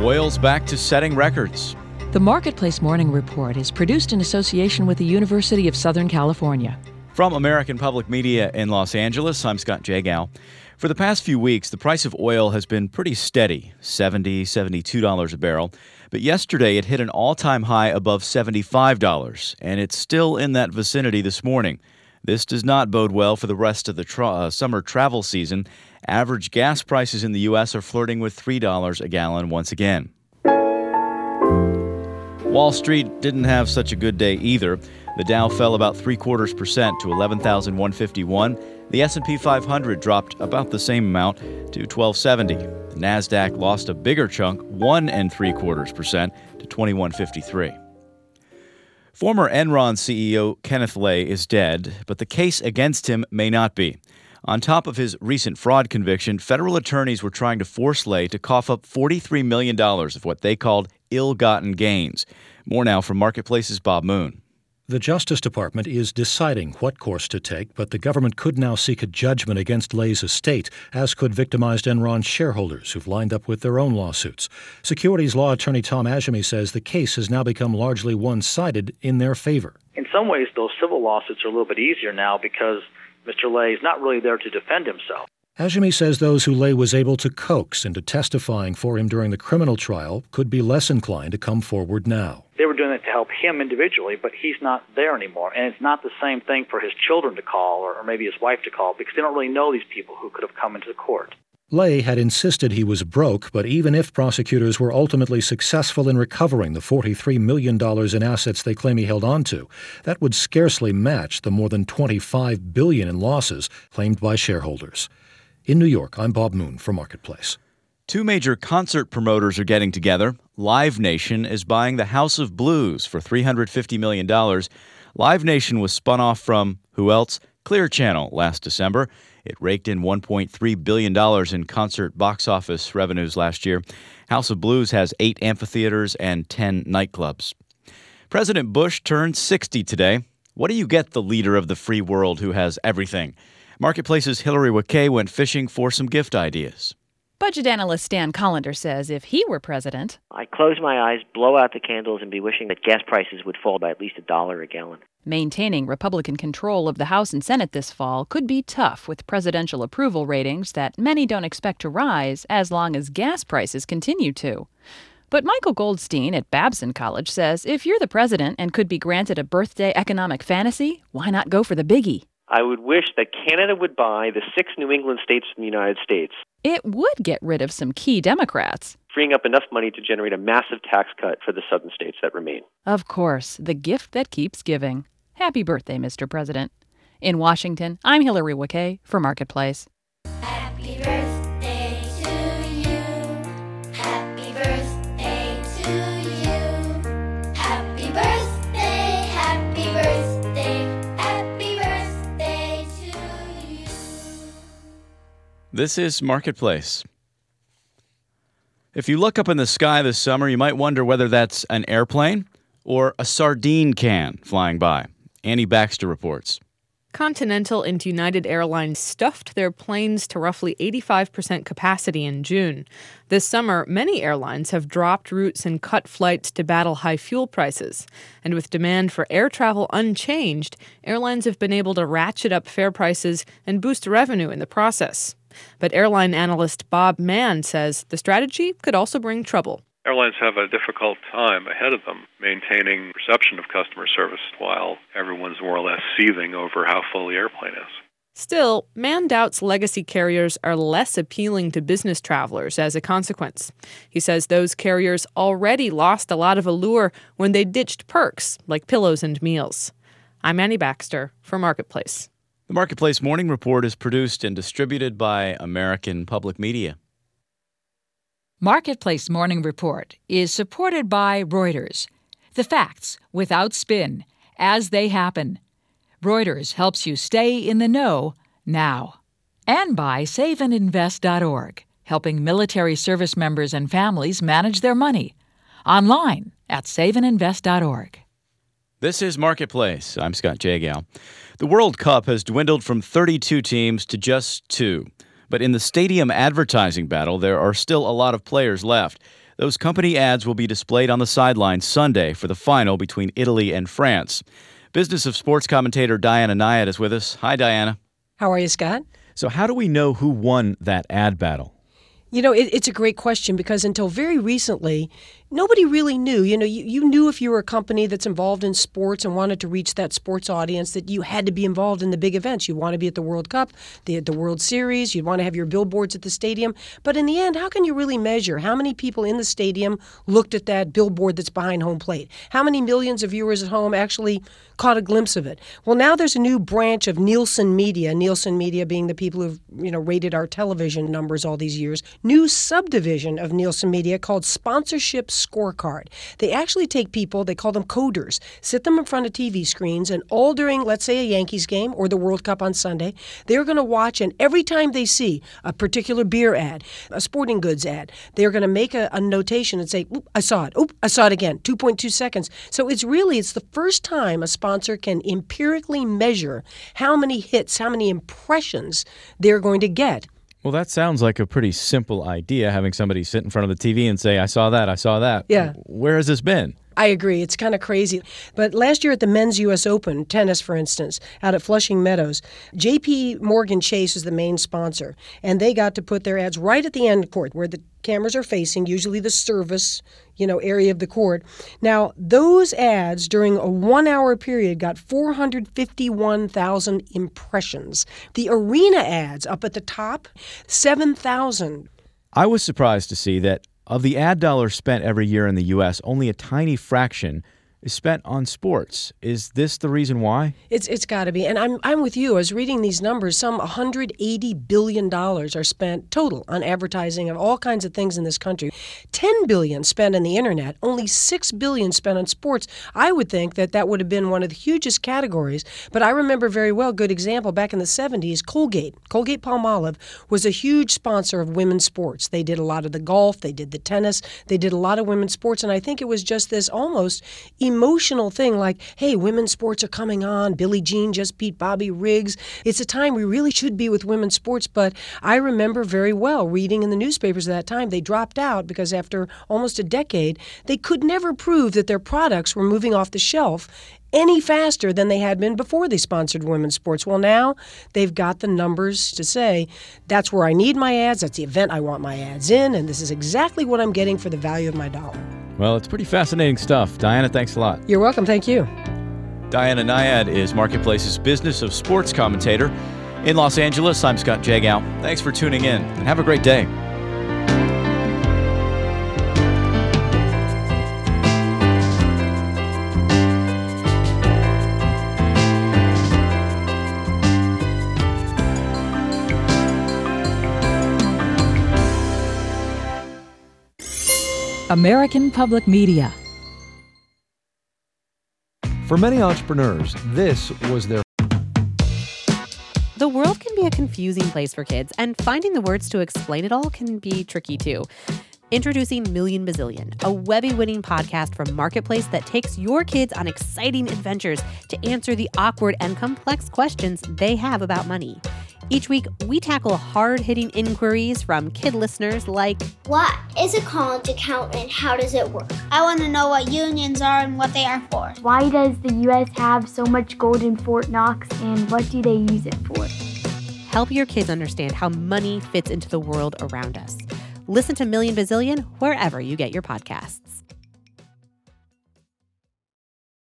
Oil's back to setting records. The Marketplace Morning Report is produced in association with the University of Southern California. From American Public Media in Los Angeles, I'm Scott Jagow. For the past few weeks, the price of oil has been pretty steady, $70, $72 a barrel. But yesterday, it hit an all-time high above $75, and it's still in that vicinity this morning. This does not bode well for the rest of the summer travel season. Average gas prices in the U.S. are flirting with $3 a gallon once again. Wall Street didn't have such a good day either. The Dow fell about 0.75% to 11,151. The S&P 500 dropped about the same amount to 1270. The Nasdaq lost a bigger chunk, 1.75% to 2153. Former Enron CEO Kenneth Lay is dead, but the case against him may not be. On top of his recent fraud conviction, federal attorneys were trying to force Lay to cough up $43 million of what they called ill-gotten gains. More now from Marketplace's Bob Moon. The Justice Department is deciding what course to take, but the government could now seek a judgment against Lay's estate, as could victimized Enron shareholders who've lined up with their own lawsuits. Securities law attorney Tom Ashamy says the case has now become largely one-sided in their favor. In some ways, those civil lawsuits are a little bit easier now because Mr. Lay is not really there to defend himself. Ashamy says those who Lay was able to coax into testifying for him during the criminal trial could be less inclined to come forward now. They were doing it to help him individually, but he's not there anymore. And it's not the same thing for his children to call or maybe his wife to call because they don't really know these people who could have come into the court. Lay had insisted he was broke, but even if prosecutors were ultimately successful in recovering the $43 million in assets they claim he held onto, that would scarcely match the more than $25 billion in losses claimed by shareholders. In New York, I'm Bob Moon for Marketplace. Two major concert promoters are getting together. Live Nation is buying the House of Blues for $350 million. Live Nation was spun off from, who else? Clear Channel last December. It raked in $1.3 billion in concert box office revenues last year. House of Blues has 8 amphitheaters and 10 nightclubs. President Bush turned 60 today. What do you get the leader of the free world who has everything? Marketplace's Hillary Wakay went fishing for some gift ideas. Budget analyst Stan Collender says if he were president, I'd close my eyes, blow out the candles, and be wishing that gas prices would fall by at least $1 a gallon. Maintaining Republican control of the House and Senate this fall could be tough with presidential approval ratings that many don't expect to rise as long as gas prices continue to. But Michael Goldstein at Babson College says if you're the president and could be granted a birthday economic fantasy, why not go for the biggie? I would wish that Canada would buy the 6 New England states from the United States. It would get rid of some key Democrats, freeing up enough money to generate a massive tax cut for the southern states that remain. Of course, the gift that keeps giving. Happy birthday, Mr. President. In Washington, I'm Hillary Wakay for Marketplace. Happy birthday to you. Happy birthday to you. Happy birthday, happy birthday, happy birthday to you. This is Marketplace. If you look up in the sky this summer, you might wonder whether that's an airplane or a sardine can flying by. Annie Baxter reports. Continental and United Airlines stuffed their planes to roughly 85% capacity in June. This summer, many airlines have dropped routes and cut flights to battle high fuel prices. And with demand for air travel unchanged, airlines have been able to ratchet up fare prices and boost revenue in the process. But airline analyst Bob Mann says the strategy could also bring trouble. Airlines have a difficult time ahead of them maintaining perception of customer service while everyone's more or less seething over how full the airplane is. Still, Mann doubts legacy carriers are less appealing to business travelers as a consequence. He says those carriers already lost a lot of allure when they ditched perks like pillows and meals. I'm Annie Baxter for Marketplace. The Marketplace Morning Report is produced and distributed by American Public Media. Marketplace Morning Report is supported by Reuters. The facts without spin, as they happen. Reuters helps you stay in the know now. And by SaveAndInvest.org, helping military service members and families manage their money. Online at SaveAndInvest.org. This is Marketplace. I'm Scott Jagow. The World Cup has dwindled from 32 teams to just 2. But in the stadium advertising battle, there are still a lot of players left. Those company ads will be displayed on the sideline Sunday for the final between Italy and France. Business of Sports commentator Diana Nyad is with us. Hi, Diana. How are you, Scott? So how do we know who won that ad battle? You know, it's a great question because until very recently, nobody really knew. You know, you knew if you were a company that's involved in sports and wanted to reach that sports audience that you had to be involved in the big events. You want to be at the World Cup, the World Series. You'd want to have your billboards at the stadium. But in the end, how can you really measure how many people in the stadium looked at that billboard that's behind home plate? How many millions of viewers at home actually caught a glimpse of it? Well, now there's a new branch of Nielsen Media being the people who've, rated our television numbers all these years. New subdivision of Nielsen Media called Sponsorship Scorecard. They actually take people, they call them coders, sit them in front of TV screens, and all during, let's say, a Yankees game or the World Cup on Sunday, they're going to watch, and every time they see a particular beer ad, a sporting goods ad, they're going to make a notation and say, oop, I saw it. Oop, I saw it again. 2.2 seconds. So it's the first time a sponsor can empirically measure how many hits, how many impressions they're going to get. Well, that sounds like a pretty simple idea, having somebody sit in front of the TV and say, I saw that, I saw that. Yeah. Where has this been? I agree. It's kind of crazy. But last year at the men's U.S. Open, tennis, for instance, out at Flushing Meadows, J.P. Morgan Chase is the main sponsor. And they got to put their ads right at the end court where the cameras are facing, usually the service, area of the court. Now, those ads during a 1-hour period got 451,000 impressions. The arena ads up at the top, 7,000. I was surprised to see that of the ad dollars spent every year in the U.S., only a tiny fraction is spent on sports. Is this the reason why? It's got to be. And I'm with you. I was reading these numbers. Some $180 billion are spent total on advertising of all kinds of things in this country. $10 billion spent on the internet, only $6 billion spent on sports. I would think that would have been one of the hugest categories. But I remember very well, good example, back in the 70s, Colgate-Palmolive was a huge sponsor of women's sports. They did a lot of the golf, they did the tennis, they did a lot of women's sports. And I think it was just this almost emotional thing like, hey, women's sports are coming on. Billie Jean just beat Bobby Riggs. It's a time we really should be with women's sports. But I remember very well reading in the newspapers at that time, they dropped out because after almost a decade, they could never prove that their products were moving off the shelf any faster than they had been before they sponsored women's sports. Well, now they've got the numbers to say, that's where I need my ads, that's the event I want my ads in, and this is exactly what I'm getting for the value of my dollar. Well, it's pretty fascinating stuff. Diana, thanks a lot. You're welcome. Thank you. Diana Nyad is Marketplace's Business of Sports commentator. In Los Angeles, I'm Scott Jagow. Thanks for tuning in, and have a great day. American Public Media. For many entrepreneurs, this was their... The world can be a confusing place for kids, and finding the words to explain it all can be tricky too. Introducing Million Bazillion, a Webby-winning podcast from Marketplace that takes your kids on exciting adventures to answer the awkward and complex questions they have about money. Each week, we tackle hard-hitting inquiries from kid listeners like, what is a college account and how does it work? I want to know what unions are and what they are for. Why does the U.S. have so much gold in Fort Knox and what do they use it for? Help your kids understand how money fits into the world around us. Listen to Million Bazillion wherever you get your podcasts.